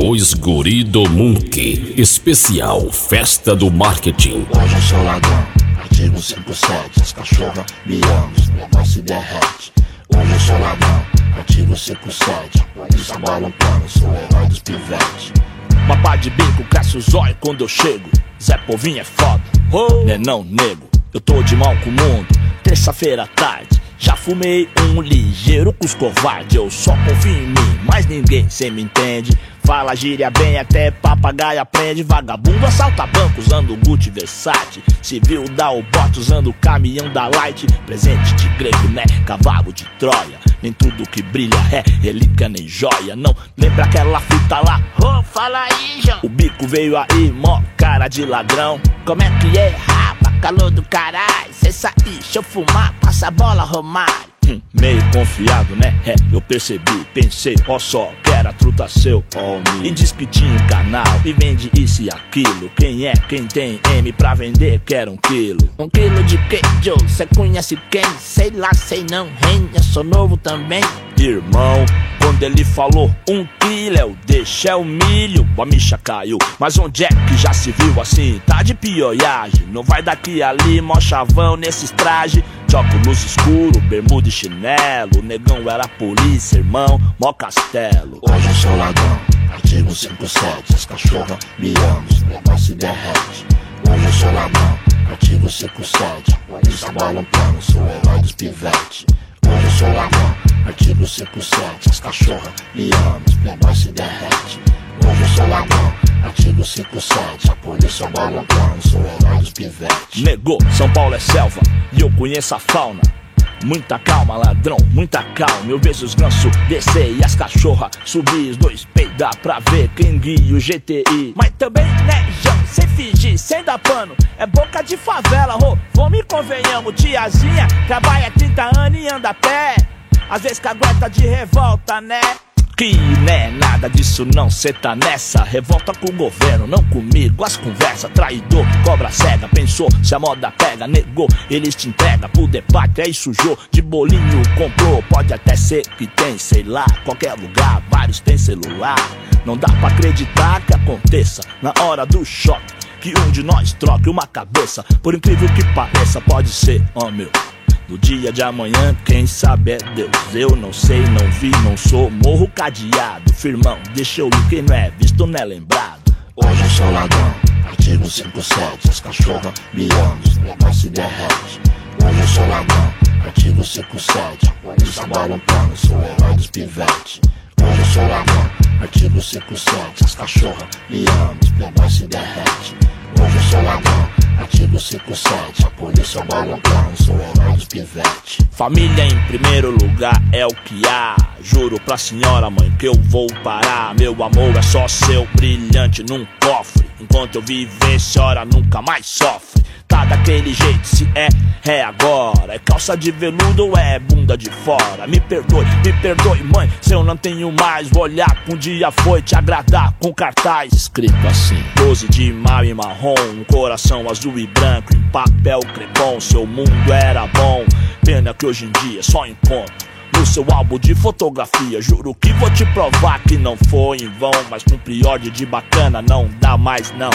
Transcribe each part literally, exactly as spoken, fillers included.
Os guri do Munk, especial Festa do Marketing. Hoje eu sou ladrão, artigo cinquenta e sete. As cachorras me amam, os menores se derrete. Hoje eu sou ladrão, artigo cinquenta e sete. Polícia balançando, sou o herói dos pivetes. Papá de bico, cresce os olhos quando eu chego. Zé Povinho é foda, oh. Né não, nego, eu tô de mal com o mundo. Terça-feira à tarde, já fumei um ligeiro com os covardes. Eu só confio em mim, mas ninguém cê me entende. Fala gíria bem, até papagaio aprende. Vagabundo assalta banco usando Gucci Versace. Civil dá o bote usando o caminhão da Light. Presente de grego, né? Cavalo de Troia. Nem tudo que brilha é relíquia nem joia. Não lembra aquela fita lá? Oh, fala aí, João. O bico veio aí, mó cara de ladrão. Como é que é, rapa? Calor do caralho. Cê sair, deixa eu fumar, passa a bola, Romário. Hum, meio confiado, né? É, eu percebi, pensei, ó só, que era truta seu, ó me. E diz que tinha um canal e vende isso e aquilo. Quem é, quem tem M pra vender, quer um quilo. Um quilo de queijo, cê conhece quem? Sei lá, sei não, hein? Eu sou novo também. Irmão, quando ele falou um quilo, eu deixei o milho, a micha caiu. Mas onde é que já se viu assim? Tá de pioiagem, não vai daqui ali, mó chavão nesses trajes. De óculos escuro, bermuda e chinelo. O negão era polícia, irmão, mó castelo. Hoje eu sou ladrão, artigo cinquenta e sete. As cachorras me amam, os menores se derrete. Hoje eu sou ladrão, artigo cinquenta e sete. Polícia balançando, sou o herói dos pivetes. Hoje eu sou ladrão, artigo cinquenta e sete. As cachorras me amam, os menores se derrete. Hoje eu sou ladrão, artigo cinquenta e sete. A polícia balançando, sou o herói dos pivetes. Negou, São Paulo é selva e eu conheço a fauna. Muita calma, ladrão, muita calma. Eu vejo os gansos descer e as cachorras subir. Os dois peidar pra ver quem guia o G T I. Mas também, né, João, sem fingir, sem dar pano. É boca de favela, ro, vamos e convenhamos. Tiazinha trabalha trinta anos e anda a pé. Às vezes cagueta de revolta, né? Que né, nada disso não, cê tá nessa. Revolta com o governo, não comigo. As conversas, traidor, cobra cega. Pensou, se a moda pega, negou. Eles te entregam pro debate, aí sujou. De bolinho comprou, pode até ser que tem, sei lá. Qualquer lugar, vários tem celular. Não dá pra acreditar que aconteça na hora do choque, que um de nós troque uma cabeça. Por incrível que pareça, pode ser, ó meu. No dia de amanhã, quem sabe é Deus. Eu não sei, não vi, não sou. Morro cadeado, firmão, deixa eu ir. Quem não é visto não é lembrado. Hoje eu sou ladrão, artigo cinquenta e sete. As cachorras me amam, os menores se derrete. Hoje eu sou ladrão, artigo cinquenta e sete. Polícia balançando, sou o herói dos pivetes. Hoje eu sou ladrão, artigo cinquenta e sete. As cachorras me amam, os menores se derrete. Hoje eu sou ladrão, artigo cinquenta e sete. A polícia balançando, sou o herói dos pivetes. Família em primeiro lugar é o que há. Juro pra senhora mãe que eu vou parar. Meu amor é só seu, brilhante num cofre. Enquanto eu viver, senhora nunca mais sofre. Tá daquele jeito, se é, é agora. É calça de veludo ou é bunda de fora? Me perdoe, me perdoe mãe, se eu não tenho mais. Vou olhar que um dia foi te agradar com cartaz escrito assim: doze de maio em marrom, um coração azul e branco em papel crepom. Seu mundo era bom, pena que hoje em dia só encontro no seu álbum de fotografia. Juro que vou te provar que não foi em vão, mas com prior de bacana não dá mais não.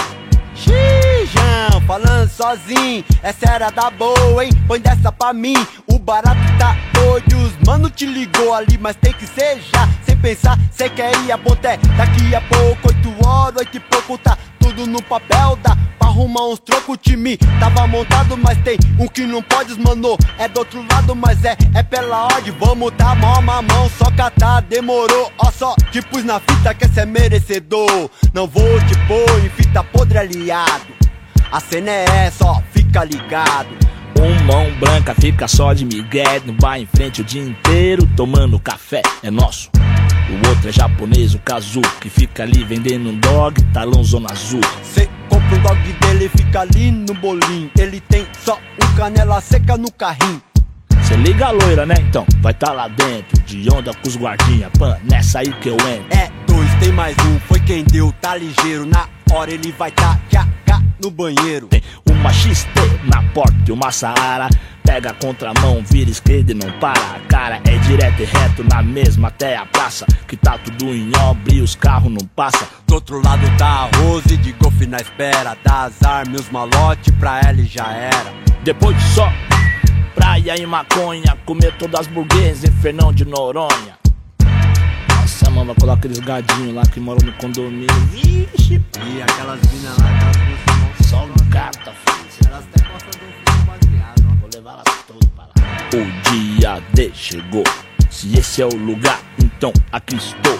Xijão, falando sozinho, essa era da boa, hein? Põe dessa pra mim, o barato tá doido. Os mano te ligou ali, mas tem que ser já. Sem pensar, cê quer ir a ponté. Daqui a pouco, oito horas, oito e pouco, tá tudo no papel. Dá pra arrumar uns trocos, o time tava montado. Mas tem um que não pode, mano, é do outro lado. Mas é, é pela ordem, vamos tá mó mamão. Só catar, demorou, ó só te pus na fita que cê é merecedor. Não vou te pôr em fita podre aliado. A cena é essa, ó, fica ligado. Um mão branca fica só de migué, não vai em frente o dia inteiro tomando café, é nosso. O outro é japonês, o Kazu, que fica ali vendendo um dog, talão zona azul. Cê compra um dog dele, fica ali no bolinho. Ele tem só um canela seca no carrinho. Cê liga a loira, né? Então vai tá lá dentro, de onda com os guardinha. Pan, nessa aí que eu entro. É dois, tem mais um, foi quem deu, tá ligeiro. Na hora ele vai tá já cá no banheiro. Tem uma X T na porta e uma Saara. pega a contramão, vira esquerda e não para. A cara é direto e reto na mesma até a praça, que tá tudo em obra e os carros não passam. Do outro lado da Rose, de golfe na espera, das armas, os malote, pra ela e já era. Depois de só praia e maconha, comer todas as burguesas em Fernão de Noronha. Nossa, mano, vai colar aqueles gadinhos lá que moram no condomínio. Vixe, e aquelas minas lá, aquelas minas só gata, filho. Elas até gostam do filho baseado, ó. Vou levar elas todas para lá. O dia D chegou. Se esse é o lugar, então aqui estou.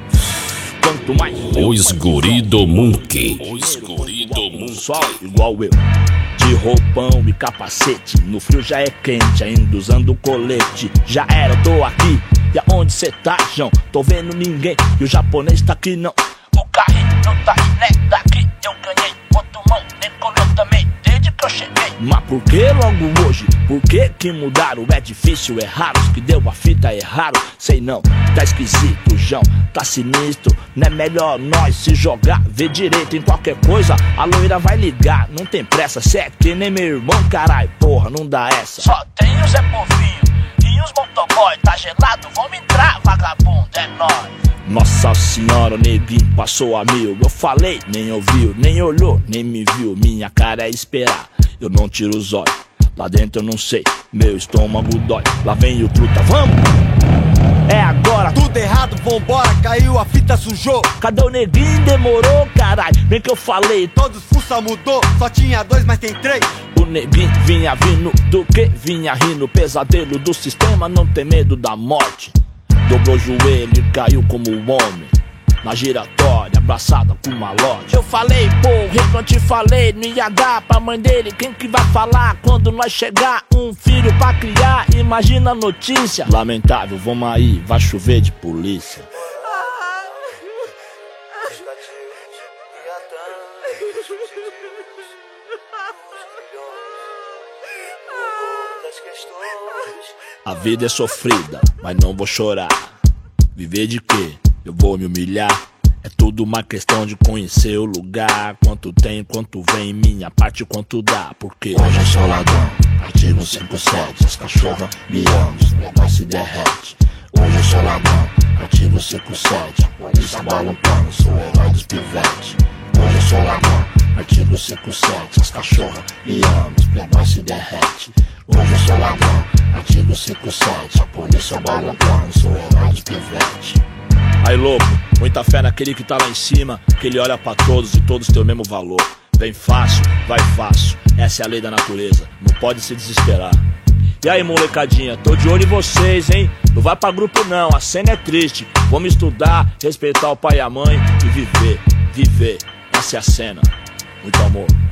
Quanto mais Os guri do Monkey. Os guri do Monkey. Só igual eu, de roupão e capacete. No frio já é quente, ainda usando colete. Já era, eu tô aqui. E aonde cê tá, João? Tô vendo ninguém. E o japonês tá aqui não. O carrinho não tá aí, né? Daqui eu ganhei. Outro mão, nem colou também, desde que eu cheguei. Mas por que logo hoje? Por que que mudaram? É difícil, é raro. Os que deu a fita erraram. Sei não, tá esquisito, João. Tá sinistro, não é melhor nós se jogar. Vê direito em qualquer coisa, a loira vai ligar. Não tem pressa, cê é que nem meu irmão, carai. Porra, não dá essa. Só tem o Zé Povinho e os motoboy. Tá gelado, vamos entrar, vagabundo, é nóis. Nossa senhora, o neguinho passou a mil. Eu falei, nem ouviu, nem olhou, nem me viu. Minha cara é esperar, eu não tiro os olhos. Lá dentro eu não sei, meu estômago dói. Lá vem o truta, vamos! É agora! Tudo errado, vambora, caiu, a fita sujou. Cadê o neguinho? Demorou, caralho. Bem que eu falei, todos fuça mudou, só tinha dois, mas tem três. O neguinho vinha vindo, do que vinha rindo. Pesadelo do sistema, não tem medo da morte. Dobrou o joelho e caiu como um homem na giratória, abraçada com uma loja. Eu falei, porra, não te falei, não ia dar pra mãe dele. Quem que vai falar quando nós chegar? Um filho pra criar, imagina a notícia. Lamentável, vamos aí, vai chover de polícia. A vida é sofrida, mas não vou chorar. Viver de quê? Eu vou me humilhar. É tudo uma questão de conhecer o lugar. Quanto tem, quanto vem, minha parte, quanto dá. Porque hoje eu sou ladrão, artigo cinquenta e sete. As cachorras miando, os negócios se derrete. Hoje eu sou ladrão, artigo cinquenta e sete. Polícia balançando, sou o herói dos pivetes. Hoje eu sou ladrão, artigo cinquenta e sete. As cachorras miando, os negócios se derrete. Hoje eu sou ladrão, artigo cinquenta e sete. A polícia balançando, sou o herói dos pivetes. Aí louco, muita fé naquele que tá lá em cima, que ele olha pra todos e todos têm o mesmo valor. Vem fácil, vai fácil, essa é a lei da natureza, não pode se desesperar. E aí molecadinha, tô de olho em vocês, hein? Não vai pra grupo não, a cena é triste. Vamos estudar, respeitar o pai e a mãe e viver, viver, essa é a cena. Muito amor.